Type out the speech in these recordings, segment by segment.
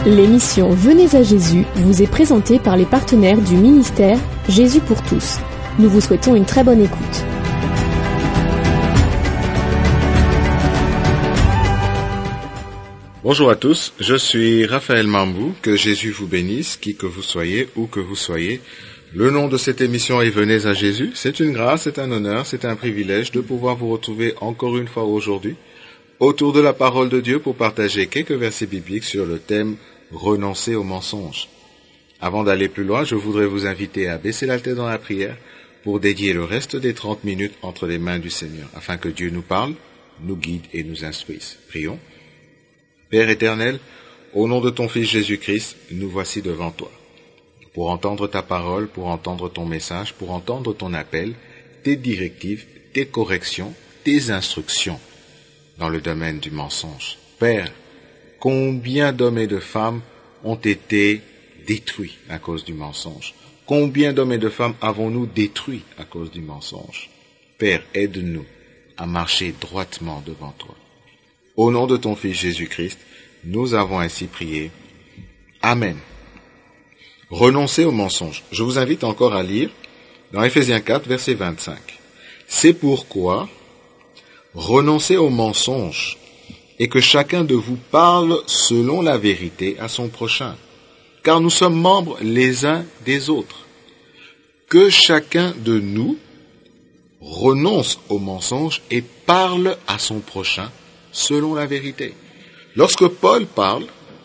L'émission Venez à Jésus vous est présentée par les partenaires du ministère Jésus pour tous. Nous vous souhaitons une très bonne écoute. Bonjour à tous, je suis Raphaël Mambou, que Jésus vous bénisse, qui que vous soyez, où que vous soyez. Le nom de cette émission est Venez à Jésus. C'est une grâce, c'est un honneur, c'est un privilège de pouvoir vous retrouver encore une fois aujourd'hui autour de la parole de Dieu pour partager quelques versets bibliques sur le thème « Renoncer aux mensonges ». Avant d'aller plus loin, je voudrais vous inviter à baisser la tête dans la prière pour dédier le reste des 30 minutes entre les mains du Seigneur, afin que Dieu nous parle, nous guide et nous instruise. Prions. Père éternel, au nom de ton Fils Jésus-Christ, nous voici devant toi. Pour entendre ta parole, pour entendre ton message, pour entendre ton appel, tes directives, tes corrections, tes instructions dans le domaine du mensonge. Père, combien d'hommes et de femmes ont été détruits à cause du mensonge? Combien d'hommes et de femmes avons-nous détruits à cause du mensonge? Père, aide-nous à marcher droitement devant toi. Au nom de ton Fils Jésus-Christ, nous avons ainsi prié. Amen. Renoncer au mensonge. Je vous invite encore à lire dans Ephésiens 4, verset 25. C'est pourquoi renoncez au mensonge et que chacun de vous parle selon la vérité à son prochain, car nous sommes membres les uns des autres. Que chacun de nous renonce au mensonge et parle à son prochain selon la vérité. Lorsque Paul parle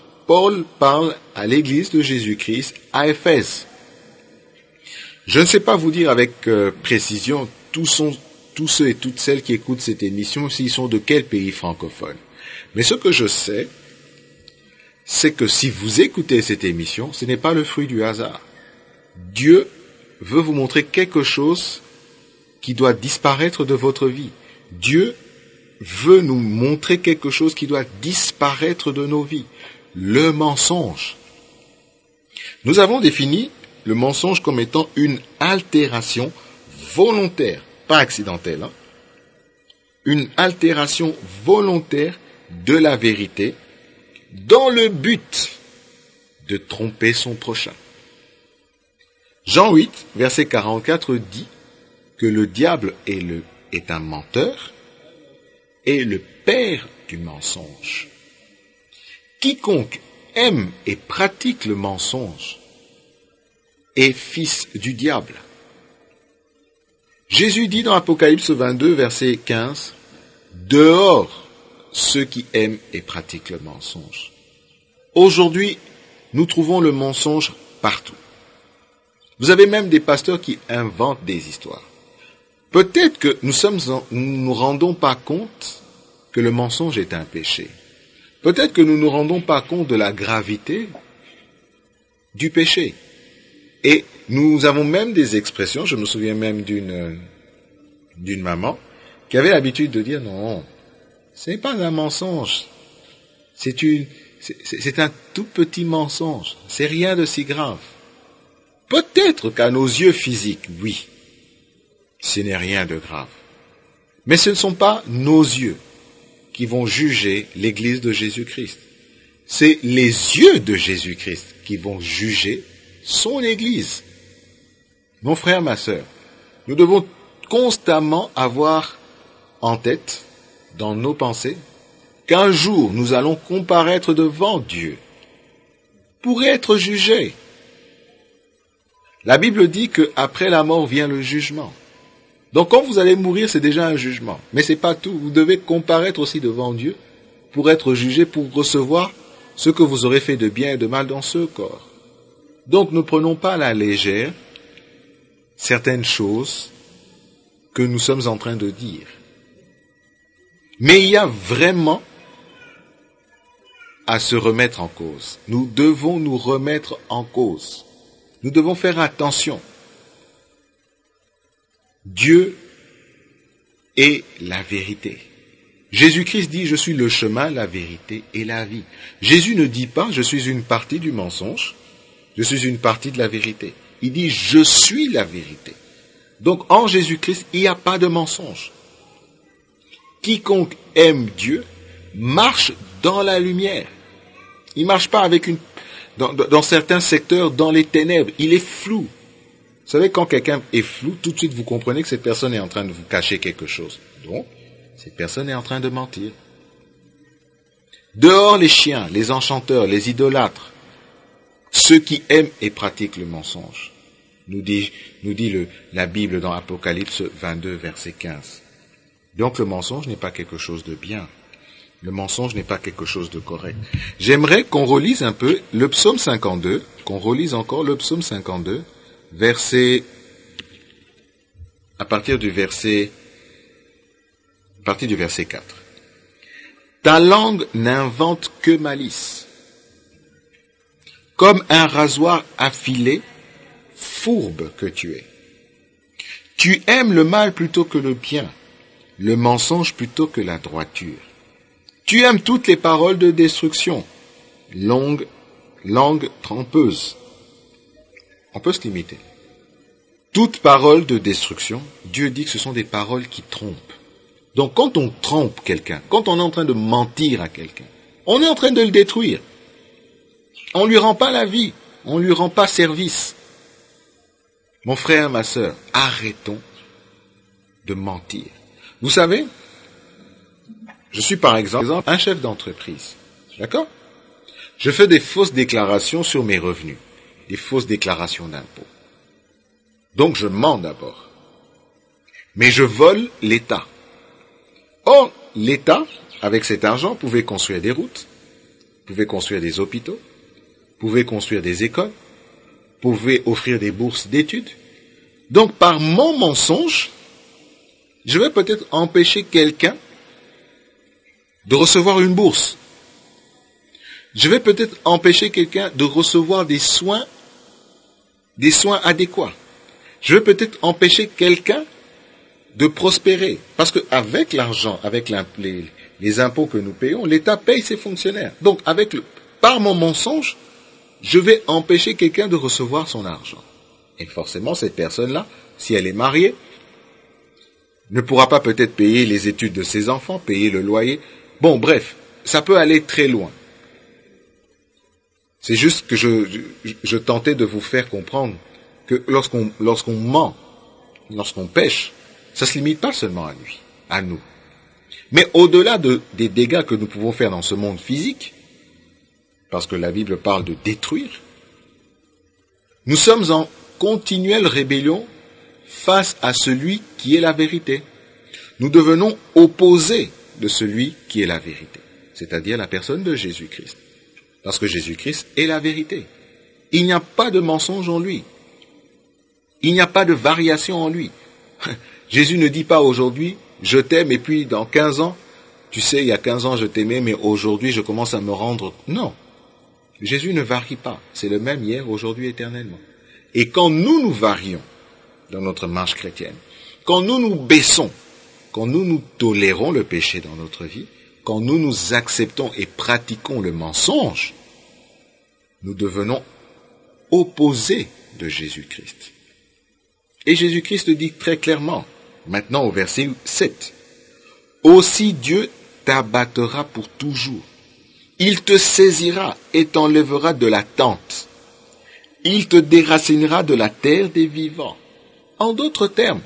à l'église de Jésus-Christ à Éphèse. Je ne sais pas vous dire avec précision tous ceux et toutes celles qui écoutent cette émission s'ils sont de quel pays francophone. Mais ce que je sais, c'est que si vous écoutez cette émission, ce n'est pas le fruit du hasard. Dieu veut vous montrer quelque chose qui doit disparaître de votre vie. Dieu veut nous montrer quelque chose qui doit disparaître de nos vies. Le mensonge. Nous avons défini le mensonge comme étant une altération volontaire, pas accidentelle, une altération volontaire de la vérité dans le but de tromper son prochain. Jean 8, verset 44 dit que le diable est un menteur et le père du mensonge. Quiconque aime et pratique le mensonge est fils du diable. Jésus dit dans Apocalypse 22, verset 15, « Dehors ceux qui aiment et pratiquent le mensonge. » Aujourd'hui, nous trouvons le mensonge partout. Vous avez même des pasteurs qui inventent des histoires. Peut-être que nous nous rendons pas compte que le mensonge est un péché. Peut-être que nous ne nous rendons pas compte de la gravité du péché. Et nous avons même des expressions, je me souviens même d'une maman qui avait l'habitude de dire non, ce n'est pas un mensonge, c'est un tout petit mensonge, c'est rien de si grave. Peut-être qu'à nos yeux physiques, oui, ce n'est rien de grave. Mais ce ne sont pas nos yeux qui vont juger l'Église de Jésus-Christ. C'est les yeux de Jésus-Christ qui vont juger son Église. Mon frère, ma sœur, nous devons constamment avoir en tête, dans nos pensées, qu'un jour nous allons comparaître devant Dieu pour être jugés. La Bible dit qu'après la mort vient le jugement. Donc quand vous allez mourir, c'est déjà un jugement. Mais c'est pas tout. Vous devez comparaître aussi devant Dieu pour être jugé, pour recevoir ce que vous aurez fait de bien et de mal dans ce corps. Donc ne prenons pas à la légère certaines choses que nous sommes en train de dire. Mais il y a vraiment à se remettre en cause. Nous devons nous remettre en cause. Nous devons faire attention. Dieu est la vérité. Jésus-Christ dit « Je suis le chemin, la vérité et la vie ». Jésus ne dit pas « Je suis une partie du mensonge, je suis une partie de la vérité ». Il dit « Je suis la vérité ». Donc en Jésus-Christ, il n'y a pas de mensonge. Quiconque aime Dieu marche dans la lumière. Il ne marche pas avec dans certains secteurs, dans les ténèbres. Il est flou. Vous savez, quand quelqu'un est flou, tout de suite vous comprenez que cette personne est en train de vous cacher quelque chose. Donc, cette personne est en train de mentir. Dehors les chiens, les enchanteurs, les idolâtres, ceux qui aiment et pratiquent le mensonge, nous dit la Bible dans Apocalypse 22, verset 15. Donc le mensonge n'est pas quelque chose de bien. Le mensonge n'est pas quelque chose de correct. J'aimerais qu'on relise un peu le psaume 52, qu'on relise encore le psaume 52, à partir du verset 4. Ta langue n'invente que malice. Comme un rasoir affilé, fourbe que tu es. Tu aimes le mal plutôt que le bien, le mensonge plutôt que la droiture. Tu aimes toutes les paroles de destruction, langue trompeuse. On peut se limiter. Toute parole de destruction, Dieu dit que ce sont des paroles qui trompent. Donc quand on trompe quelqu'un, quand on est en train de mentir à quelqu'un, on est en train de le détruire. On ne lui rend pas la vie, on ne lui rend pas service. Mon frère, ma sœur, arrêtons de mentir. Vous savez, je suis par exemple un chef d'entreprise, d'accord? Je fais des fausses déclarations sur mes revenus, des fausses déclarations d'impôts. Donc je mens d'abord. Mais je vole l'État. Or, l'État, avec cet argent, pouvait construire des routes, pouvait construire des hôpitaux, pouvait construire des écoles, pouvait offrir des bourses d'études. Donc, par mon mensonge, je vais peut-être empêcher quelqu'un de recevoir une bourse. Je vais peut-être empêcher quelqu'un de recevoir des soins adéquats. Je vais peut-être empêcher quelqu'un de prospérer. Parce qu'avec l'argent, avec les impôts que nous payons, l'État paye ses fonctionnaires. Donc, par mon mensonge, je vais empêcher quelqu'un de recevoir son argent. Et forcément, cette personne-là, si elle est mariée, ne pourra pas peut-être payer les études de ses enfants, payer le loyer. Bon, bref, ça peut aller très loin. C'est juste que je tentais de vous faire comprendre que lorsqu'on ment, lorsqu'on pêche, ça se limite pas seulement à lui, à nous. Mais au-delà des dégâts que nous pouvons faire dans ce monde physique, parce que la Bible parle de détruire, nous sommes en continuelle rébellion face à celui qui est la vérité. Nous devenons opposés de celui qui est la vérité, c'est-à-dire la personne de Jésus-Christ. Parce que Jésus-Christ est la vérité. Il n'y a pas de mensonge en lui. Il n'y a pas de variation en lui. Jésus ne dit pas aujourd'hui, je t'aime et puis dans 15 ans, tu sais, il y a 15 ans je t'aimais, mais aujourd'hui je commence à me rendre... Non. Jésus ne varie pas. C'est le même hier, aujourd'hui, éternellement. Et quand nous varions dans notre marche chrétienne, quand nous baissons, quand nous tolérons le péché dans notre vie, quand nous acceptons et pratiquons le mensonge, nous devenons opposés de Jésus-Christ. Et Jésus-Christ dit très clairement, maintenant au verset 7, « Aussi Dieu t'abattra pour toujours. Il te saisira et t'enlèvera de la tente. Il te déracinera de la terre des vivants. » En d'autres termes,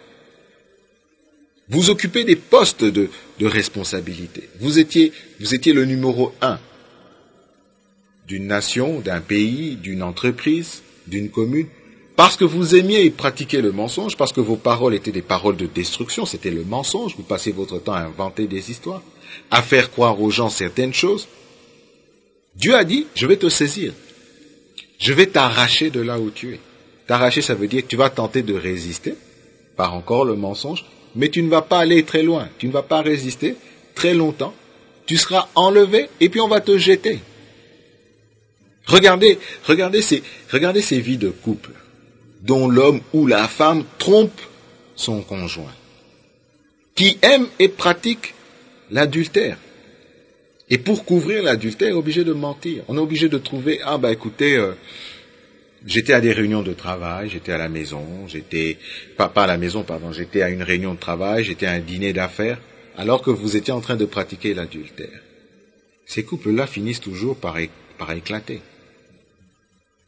vous occupez des postes de responsabilité. Vous étiez le numéro 1 d'une nation, d'un pays, d'une entreprise, d'une commune, parce que vous aimiez pratiquer le mensonge, parce que vos paroles étaient des paroles de destruction, c'était le mensonge, vous passez votre temps à inventer des histoires, à faire croire aux gens certaines choses. Dieu a dit, je vais te saisir, je vais t'arracher de là où tu es. T'arracher, ça veut dire que tu vas tenter de résister, par encore le mensonge, mais tu ne vas pas aller très loin, tu ne vas pas résister très longtemps, tu seras enlevé et puis on va te jeter. Regardez ces vies de couple, dont l'homme ou la femme trompe son conjoint, qui aime et pratique l'adultère. Et pour couvrir l'adultère, on est obligé de mentir. On est obligé de trouver, écoutez, j'étais à des réunions de travail, j'étais à la maison, j'étais à une réunion de travail, j'étais à un dîner d'affaires, alors que vous étiez en train de pratiquer l'adultère. Ces couples-là finissent toujours par éclater.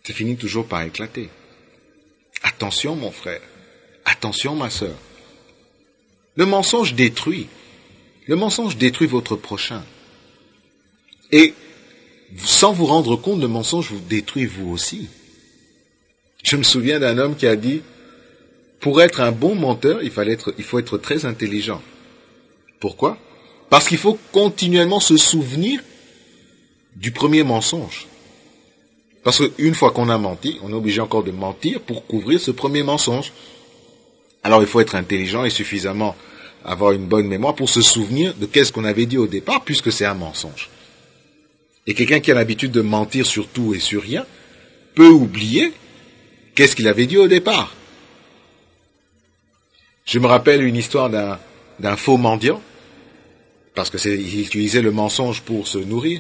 ça finit toujours par éclater. Attention mon frère, attention ma sœur. Le mensonge détruit. Le mensonge détruit votre prochain. Et sans vous rendre compte, le mensonge vous détruit vous aussi. Je me souviens d'un homme qui a dit, pour être un bon menteur, il faut être très intelligent. Pourquoi? Parce qu'il faut continuellement se souvenir du premier mensonge. Parce qu'une fois qu'on a menti, on est obligé encore de mentir pour couvrir ce premier mensonge. Alors il faut être intelligent et suffisamment avoir une bonne mémoire pour se souvenir de qu'est-ce qu'on avait dit au départ, puisque c'est un mensonge. Et quelqu'un qui a l'habitude de mentir sur tout et sur rien peut oublier qu'est-ce qu'il avait dit au départ. Je me rappelle une histoire d'un faux mendiant, parce qu'il utilisait le mensonge pour se nourrir.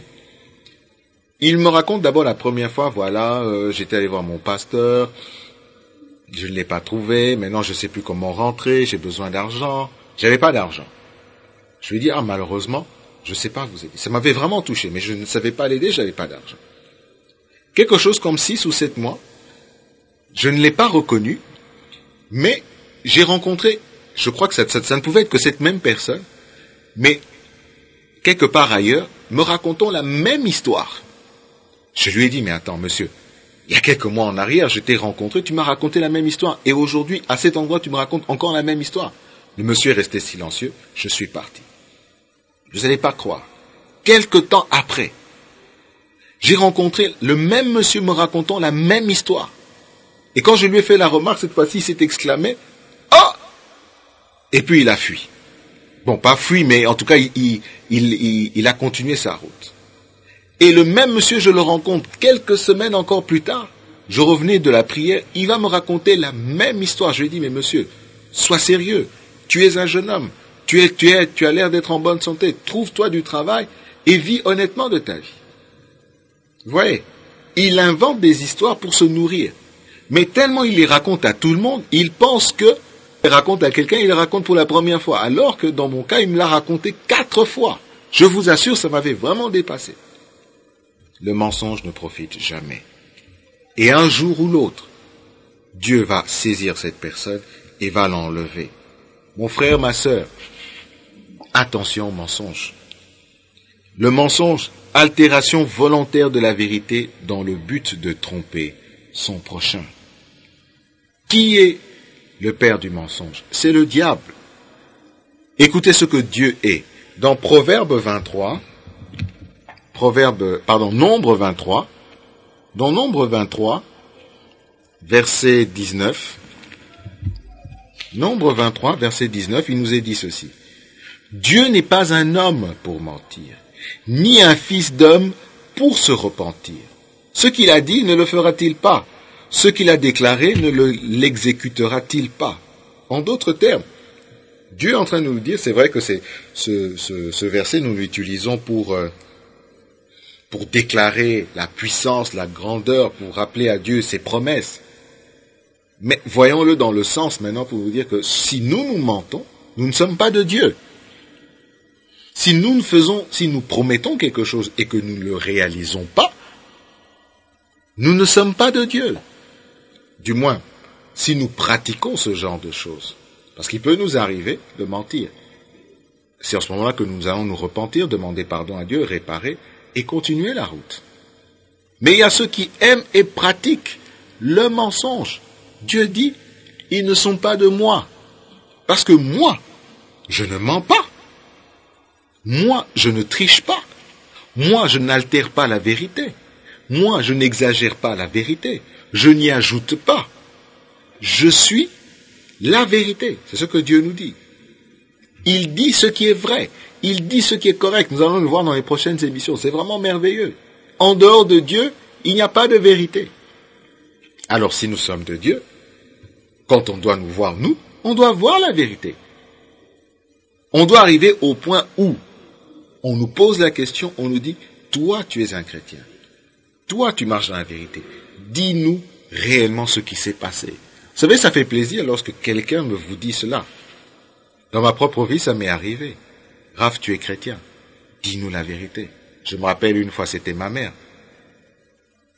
Il me raconte d'abord la première fois, j'étais allé voir mon pasteur, je ne l'ai pas trouvé, maintenant je ne sais plus comment rentrer, j'ai besoin d'argent. J'avais pas d'argent. Je lui ai dit, malheureusement, je ne sais pas vous aider. Ça m'avait vraiment touché, mais je ne savais pas l'aider, je n'avais pas d'argent. Quelque chose comme 6 ou 7 mois, je ne l'ai pas reconnu, mais j'ai rencontré, je crois que ça ne pouvait être que cette même personne, mais quelque part ailleurs, me racontant la même histoire. Je lui ai dit, mais attends, monsieur, il y a quelques mois en arrière, je t'ai rencontré, tu m'as raconté la même histoire, et aujourd'hui, à cet endroit, tu me racontes encore la même histoire. Le monsieur est resté silencieux, je suis parti. Vous n'allez pas croire. Quelque temps après, j'ai rencontré le même monsieur me racontant la même histoire. Et quand je lui ai fait la remarque, cette fois-ci, il s'est exclamé, « Oh !» Et puis il a fui. Bon, pas fui, mais en tout cas, il a continué sa route. Et le même monsieur, je le rencontre quelques semaines encore plus tard. Je revenais de la prière, il va me raconter la même histoire. Je lui ai dit, mais monsieur, sois sérieux. Tu es un jeune homme. Tu as l'air d'être en bonne santé. Trouve-toi du travail et vis honnêtement de ta vie. Vous voyez, il invente des histoires pour se nourrir. Mais tellement il les raconte à tout le monde, il pense que il raconte à quelqu'un, il les raconte pour la première fois. Alors que dans mon cas, il me l'a raconté 4 fois. Je vous assure, ça m'avait vraiment dépassé. Le mensonge ne profite jamais. Et un jour ou l'autre, Dieu va saisir cette personne et va l'enlever. Mon frère, ma sœur, attention au mensonge. Le mensonge, altération volontaire de la vérité dans le but de tromper son prochain. Qui est le père du mensonge? C'est le diable. Écoutez ce que Dieu est. Dans Nombre 23, dans Nombre 23, verset 19, Nombre 23, verset 19, il nous est dit ceci. Dieu n'est pas un homme pour mentir, ni un fils d'homme pour se repentir. Ce qu'il a dit, ne le fera-t-il pas? Ce qu'il a déclaré, ne l'exécutera-t-il pas? En d'autres termes, Dieu est en train de nous dire, c'est vrai que ce verset, nous l'utilisons pour déclarer la puissance, la grandeur, pour rappeler à Dieu ses promesses. Mais voyons-le dans le sens maintenant pour vous dire que si nous mentons, nous ne sommes pas de Dieu. Si nous promettons quelque chose et que nous ne le réalisons pas, nous ne sommes pas de Dieu. Du moins, si nous pratiquons ce genre de choses. Parce qu'il peut nous arriver de mentir. C'est en ce moment-là que nous allons nous repentir, demander pardon à Dieu, réparer et continuer la route. Mais il y a ceux qui aiment et pratiquent le mensonge. Dieu dit, ils ne sont pas de moi. Parce que moi, je ne mens pas. Moi, je ne triche pas. Moi, je n'altère pas la vérité. Moi, je n'exagère pas la vérité. Je n'y ajoute pas. Je suis la vérité. C'est ce que Dieu nous dit. Il dit ce qui est vrai. Il dit ce qui est correct. Nous allons le voir dans les prochaines émissions. C'est vraiment merveilleux. En dehors de Dieu, il n'y a pas de vérité. Alors si nous sommes de Dieu, quand on doit nous voir, on doit voir la vérité. On doit arriver au point où on nous pose la question, on nous dit, toi tu es un chrétien. Toi tu marches dans la vérité. Dis-nous réellement ce qui s'est passé. Vous savez, ça fait plaisir lorsque quelqu'un me vous dit cela. Dans ma propre vie, ça m'est arrivé. Raph, tu es chrétien. Dis-nous la vérité. Je me rappelle une fois, c'était ma mère.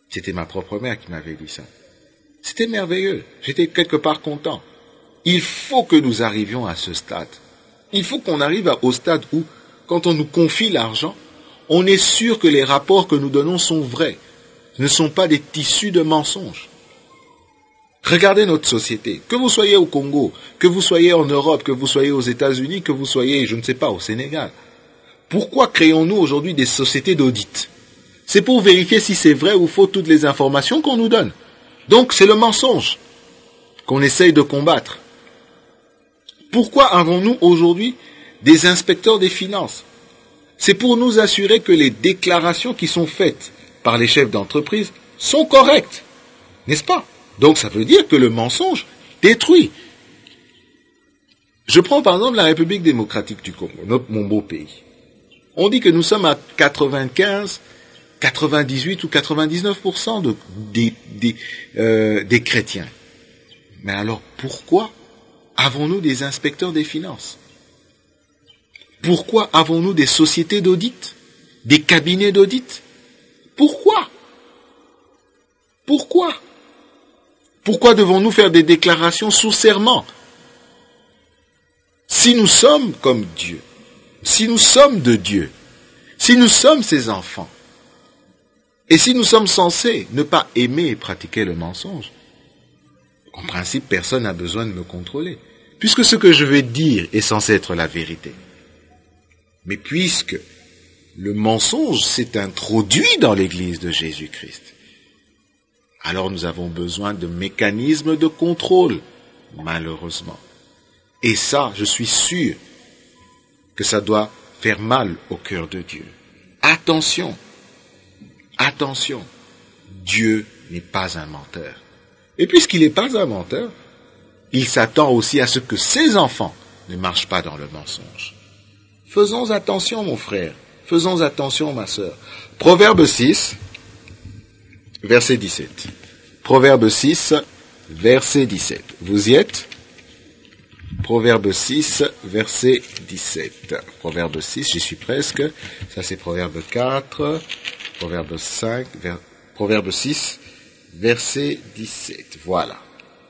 C'était ma propre mère qui m'avait dit ça. C'était merveilleux. J'étais quelque part content. Il faut que nous arrivions à ce stade. Il faut qu'on arrive au stade où, quand on nous confie l'argent, on est sûr que les rapports que nous donnons sont vrais, ne sont pas des tissus de mensonges. Regardez notre société. Que vous soyez au Congo, que vous soyez en Europe, que vous soyez aux États-Unis, que vous soyez, je ne sais pas, au Sénégal. Pourquoi créons-nous aujourd'hui des sociétés d'audit? C'est pour vérifier si c'est vrai ou faux toutes les informations qu'on nous donne. Donc c'est le mensonge qu'on essaye de combattre. Pourquoi avons-nous aujourd'hui des inspecteurs des finances? C'est pour nous assurer que les déclarations qui sont faites par les chefs d'entreprise sont correctes, n'est-ce pas? Donc ça veut dire que le mensonge détruit. Je prends par exemple la République démocratique du Congo, mon beau pays. On dit que nous sommes à 95, 98 ou 99% des chrétiens. Mais alors pourquoi avons-nous des inspecteurs des finances? Pourquoi avons-nous des sociétés d'audit? Des cabinets d'audit? Pourquoi? Pourquoi? Pourquoi devons-nous faire des déclarations sous serment? Si nous sommes comme Dieu, si nous sommes de Dieu, si nous sommes ses enfants, et si nous sommes censés ne pas aimer et pratiquer le mensonge, en principe, personne n'a besoin de me contrôler, puisque ce que je vais dire est censé être la vérité. Mais puisque le mensonge s'est introduit dans l'Église de Jésus-Christ, alors nous avons besoin de mécanismes de contrôle, malheureusement. Et ça, je suis sûr que ça doit faire mal au cœur de Dieu. Attention, attention, Dieu n'est pas un menteur. Et puisqu'il n'est pas un menteur, il s'attend aussi à ce que ses enfants ne marchent pas dans le mensonge. Faisons attention, mon frère. Faisons attention, ma sœur. Proverbe 6, verset 17. Proverbe 6, verset 17. Vous y êtes? Proverbe 6, verset 17. Proverbe 6, j'y suis presque. Ça, c'est Proverbe 4, Proverbe 5, Proverbe 6, verset 17. Voilà.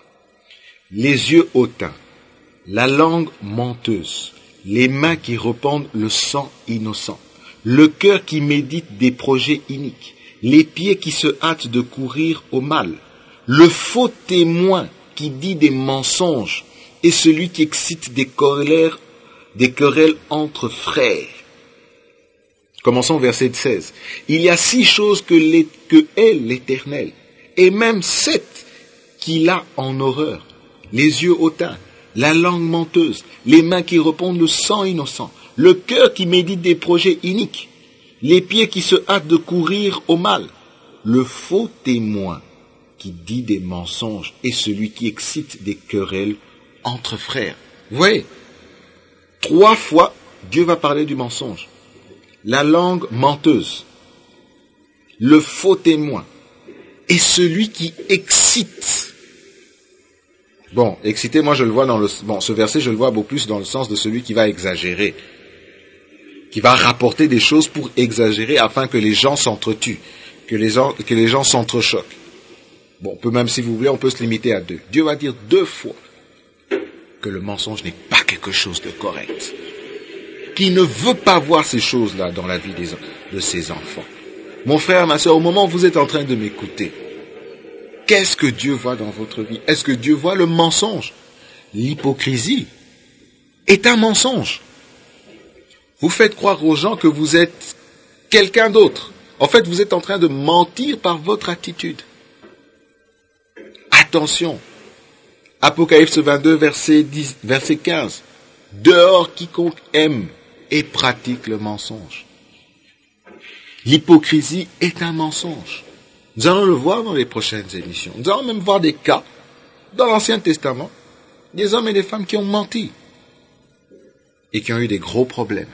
Les yeux hautains, la langue menteuse, les mains qui répandent le sang innocent, le cœur qui médite des projets iniques, les pieds qui se hâtent de courir au mal, le faux témoin qui dit des mensonges et celui qui excite des querelles entre frères. Commençons au verset 16. Il y a 6 choses que hait l'Éternel, et même 7 qu'il a en horreur. Les yeux hautains, la langue menteuse, les mains qui répandent le sang innocent, le cœur qui médite des projets iniques, les pieds qui se hâtent de courir au mal, le faux témoin qui dit des mensonges et celui qui excite des querelles entre frères. Vous voyez, 3 fois, Dieu va parler du mensonge. La langue menteuse, le faux témoin et celui qui excite. Bon, exciter, moi je le vois ce verset, je le vois beaucoup plus dans le sens de celui qui va exagérer, qui va rapporter des choses pour exagérer afin que les gens s'entretuent, que les gens s'entrechoquent. Bon, même si vous voulez, on peut se limiter à 2. Dieu va dire 2 fois que le mensonge n'est pas quelque chose de correct, qu'il ne veut pas voir ces choses-là dans la vie de ses enfants. Mon frère, ma soeur, au moment où vous êtes en train de m'écouter, qu'est-ce que Dieu voit dans votre vie? Est-ce que Dieu voit le mensonge? L'hypocrisie est un mensonge. Vous faites croire aux gens que vous êtes quelqu'un d'autre. En fait, vous êtes en train de mentir par votre attitude. Attention. Apocalypse 22, verset 15. Dehors quiconque aime et pratique le mensonge. L'hypocrisie est un mensonge. Nous allons le voir dans les prochaines émissions. Nous allons même voir des cas dans l'Ancien Testament, des hommes et des femmes qui ont menti et qui ont eu des gros problèmes.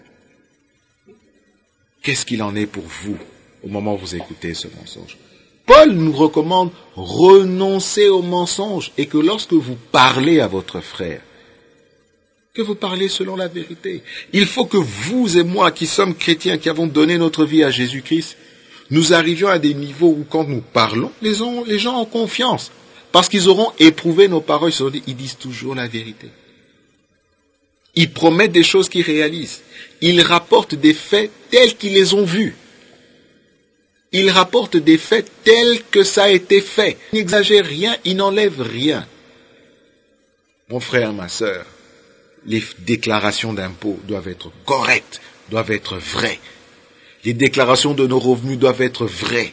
Qu'est-ce qu'il en est pour vous au moment où vous écoutez ce mensonge? Paul nous recommande renoncer au mensonge et que lorsque vous parlez à votre frère, que vous parlez selon la vérité. Il faut que vous et moi qui sommes chrétiens, qui avons donné notre vie à Jésus-Christ, nous arrivions à des niveaux où quand nous parlons, les gens ont confiance. Parce qu'ils auront éprouvé nos paroles, ils disent toujours la vérité. Ils promettent des choses qu'ils réalisent. Ils rapportent des faits tels qu'ils les ont vus. Ils rapportent des faits tels que ça a été fait. Ils n'exagèrent rien, ils n'enlèvent rien. Mon frère, ma sœur, les déclarations d'impôts doivent être correctes, doivent être vraies. Les déclarations de nos revenus doivent être vraies.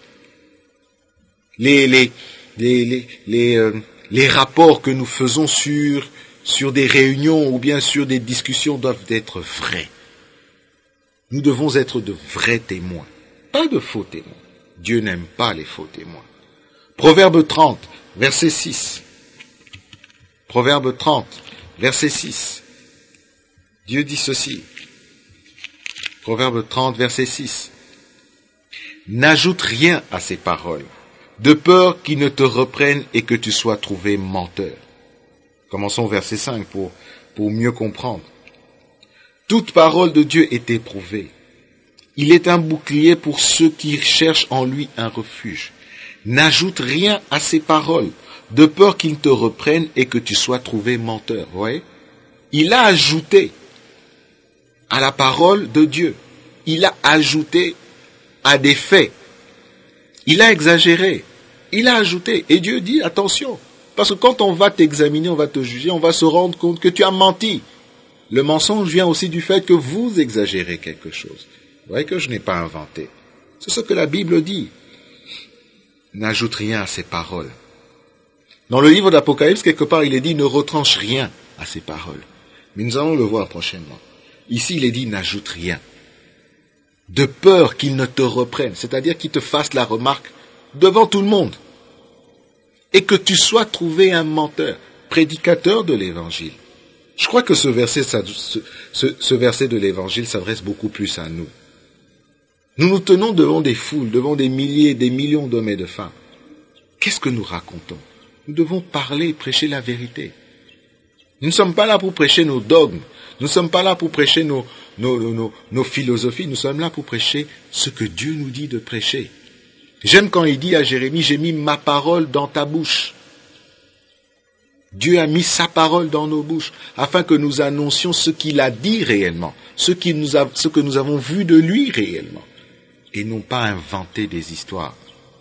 Les rapports que nous faisons sur des réunions ou bien sur des discussions doivent être vrais. Nous devons être de vrais témoins, pas de faux témoins. Dieu n'aime pas les faux témoins. Proverbe 30, verset 6. Proverbe 30, verset 6. Dieu dit ceci. Proverbe 30, verset 6. N'ajoute rien à ces paroles, de peur qu'ils ne te reprennent et que tu sois trouvé menteur. Commençons au verset 5 pour mieux comprendre. Toute parole de Dieu est éprouvée. Il est un bouclier pour ceux qui cherchent en lui un refuge. N'ajoute rien à ces paroles, de peur qu'ils te reprennent et que tu sois trouvé menteur. Vous voyez ? Il a ajouté à la parole de Dieu. Il a ajouté à des faits. Il a exagéré. Il a ajouté. Et Dieu dit, attention, parce que quand on va t'examiner, on va te juger, on va se rendre compte que tu as menti. Le mensonge vient aussi du fait que vous exagérez quelque chose. Vous voyez que je n'ai pas inventé. C'est ce que la Bible dit. N'ajoute rien à ces paroles. Dans le livre d'Apocalypse, quelque part, il est dit, ne retranche rien à ces paroles. Mais nous allons le voir prochainement. Ici, il est dit, n'ajoute rien. De peur qu'ils ne te reprennent, c'est-à-dire qu'ils te fassent la remarque devant tout le monde. Et que tu sois trouvé un menteur, prédicateur de l'Évangile. Je crois que ce verset de l'Évangile s'adresse beaucoup plus à nous. Nous nous tenons devant des foules, devant des milliers, des millions d'hommes et de femmes. Qu'est-ce que nous racontons? Nous devons parler, prêcher la vérité. Nous ne sommes pas là pour prêcher nos dogmes. Nous ne sommes pas là pour prêcher nos philosophies. Nous sommes là pour prêcher ce que Dieu nous dit de prêcher. J'aime quand il dit à Jérémie, j'ai mis ma parole dans ta bouche. Dieu a mis sa parole dans nos bouches, afin que nous annoncions ce qu'il a dit réellement, ce que nous avons vu de lui réellement, et non pas inventer des histoires.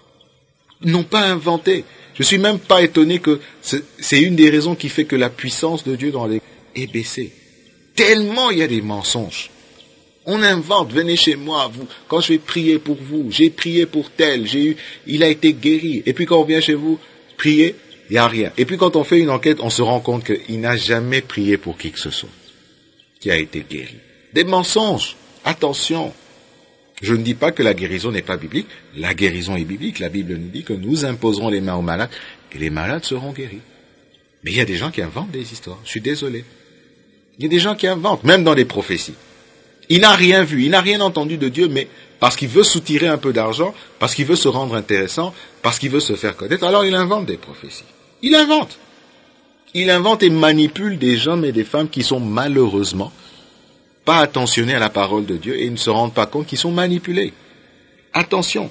Non pas inventer. Je suis même pas étonné que c'est une des raisons qui fait que la puissance de Dieu dans les est baissée. Tellement il y a des mensonges. On invente, venez chez moi, vous, quand je vais prier pour vous, j'ai prié pour tel, il a été guéri. Et puis quand on vient chez vous, prier, il n'y a rien. Et puis quand on fait une enquête, on se rend compte qu'il n'a jamais prié pour qui que ce soit, qui a été guéri. Des mensonges, attention. Je ne dis pas que la guérison n'est pas biblique, la guérison est biblique. La Bible nous dit que nous imposerons les mains aux malades et les malades seront guéris. Mais il y a des gens qui inventent des histoires, je suis désolé. Il y a des gens qui inventent, même dans des prophéties. Il n'a rien vu, il n'a rien entendu de Dieu, mais parce qu'il veut soutirer un peu d'argent, parce qu'il veut se rendre intéressant, parce qu'il veut se faire connaître, alors il invente des prophéties. Il invente. Il invente et manipule des hommes et des femmes qui sont malheureusement pas attentionnés à la parole de Dieu et ne se rendent pas compte qu'ils sont manipulés. Attention.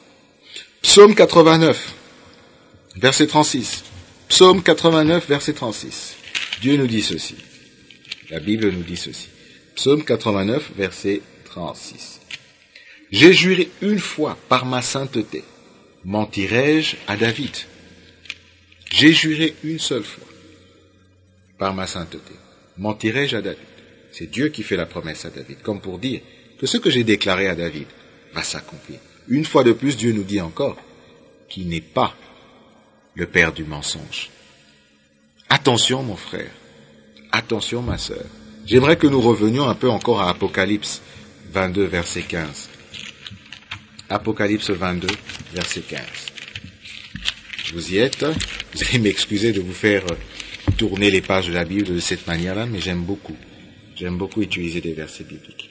Psaume 89, verset 36. Psaume 89, verset 36. Dieu nous dit ceci. La Bible nous dit ceci. Psaume 89, verset 36. J'ai juré une fois par ma sainteté, mentirai-je à David? J'ai juré une seule fois par ma sainteté, mentirai-je à David? C'est Dieu qui fait la promesse à David, comme pour dire que ce que j'ai déclaré à David va s'accomplir. Une fois de plus, Dieu nous dit encore qu'il n'est pas le père du mensonge. Attention mon frère, attention ma sœur. J'aimerais que nous revenions un peu encore à Apocalypse 22, verset 15. Apocalypse 22, verset 15. Vous y êtes? Vous allez m'excuser de vous faire tourner les pages de la Bible de cette manière-là, mais j'aime beaucoup. J'aime beaucoup utiliser des versets bibliques.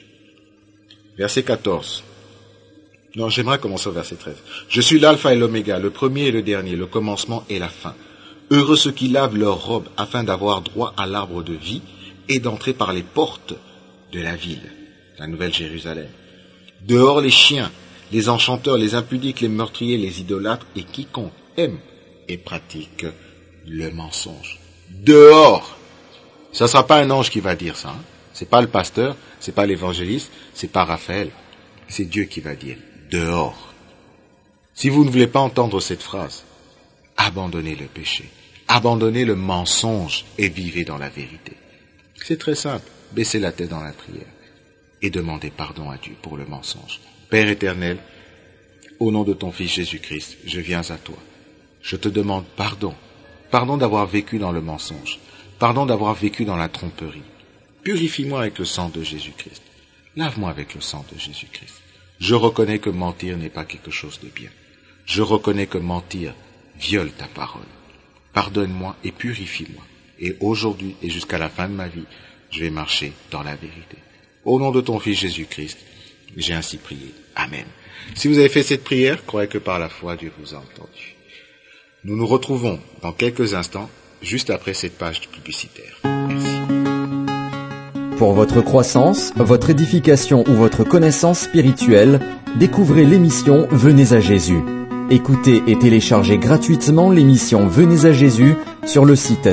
Verset 14. Non, j'aimerais commencer au verset 13. Je suis l'alpha et l'oméga, le premier et le dernier, le commencement et la fin. Heureux ceux qui lavent leurs robes afin d'avoir droit à l'arbre de vie et d'entrer par les portes de la ville, la nouvelle Jérusalem. Dehors les chiens, les enchanteurs, les impudiques, les meurtriers, les idolâtres et quiconque aime et pratique le mensonge. Dehors! Ça ne sera pas un ange qui va dire ça. Hein. C'est pas le pasteur, c'est pas l'évangéliste, c'est pas Raphaël. C'est Dieu qui va dire dehors. Si vous ne voulez pas entendre cette phrase, abandonnez le péché, abandonnez le mensonge et vivez dans la vérité. C'est très simple. Baissez la tête dans la prière et demandez pardon à Dieu pour le mensonge. Père éternel, au nom de ton Fils Jésus-Christ, je viens à toi. Je te demande pardon. Pardon d'avoir vécu dans le mensonge. Pardon d'avoir vécu dans la tromperie. Purifie-moi avec le sang de Jésus-Christ. Lave-moi avec le sang de Jésus-Christ. Je reconnais que mentir n'est pas quelque chose de bien. Je reconnais que mentir viole ta parole. Pardonne-moi et purifie-moi. Et aujourd'hui et jusqu'à la fin de ma vie, je vais marcher dans la vérité. Au nom de ton Fils Jésus-Christ, j'ai ainsi prié. Amen. Si vous avez fait cette prière, croyez que par la foi, Dieu vous a entendu. Nous nous retrouvons dans quelques instants, juste après cette page publicitaire. Merci. Pour votre croissance, votre édification ou votre connaissance spirituelle, découvrez l'émission Venez à Jésus. Écoutez et téléchargez gratuitement l'émission Venez à Jésus sur le site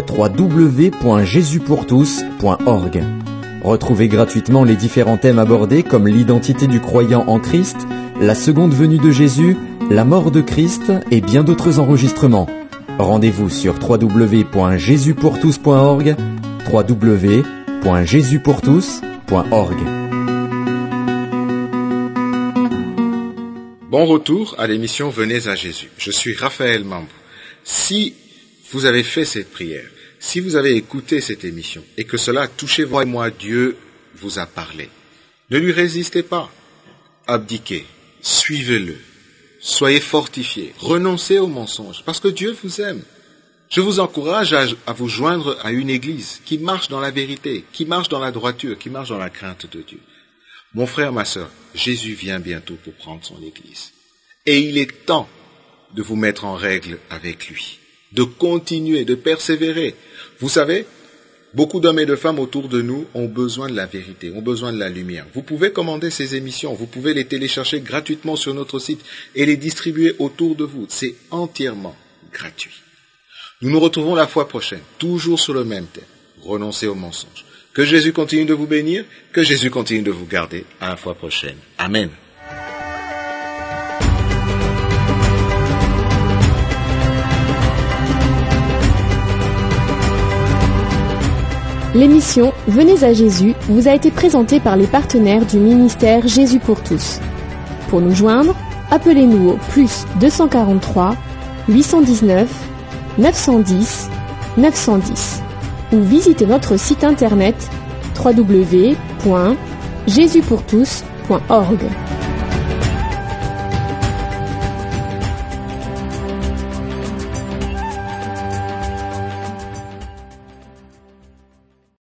www.jesuspourtous.org. Retrouvez gratuitement les différents thèmes abordés comme l'identité du croyant en Christ, la seconde venue de Jésus, la mort de Christ et bien d'autres enregistrements. Rendez-vous sur www.jesuspourtous.org, www.jesuspourtous.org. Bon retour à l'émission Venez à Jésus. Je suis Raphaël Mambou. Si vous avez fait cette prière, si vous avez écouté cette émission et que cela a touché vous et moi, Dieu vous a parlé, ne lui résistez pas. Abdiquez, suivez-le, soyez fortifiés, renoncez aux mensonges parce que Dieu vous aime. Je vous encourage à vous joindre à une église qui marche dans la vérité, qui marche dans la droiture, qui marche dans la crainte de Dieu. Mon frère, ma sœur, Jésus vient bientôt pour prendre son église. Et il est temps de vous mettre en règle avec lui, de continuer, de persévérer. Vous savez, beaucoup d'hommes et de femmes autour de nous ont besoin de la vérité, ont besoin de la lumière. Vous pouvez commander ces émissions, vous pouvez les télécharger gratuitement sur notre site et les distribuer autour de vous. C'est entièrement gratuit. Nous nous retrouvons la fois prochaine, toujours sur le même thème, renoncer aux mensonges. Que Jésus continue de vous bénir, que Jésus continue de vous garder. À la fois prochaine. Amen. L'émission Venez à Jésus vous a été présentée par les partenaires du ministère Jésus pour tous. Pour nous joindre, appelez-nous au +243 819 910 910 ou visitez notre site internet www.jesuspourtous.org.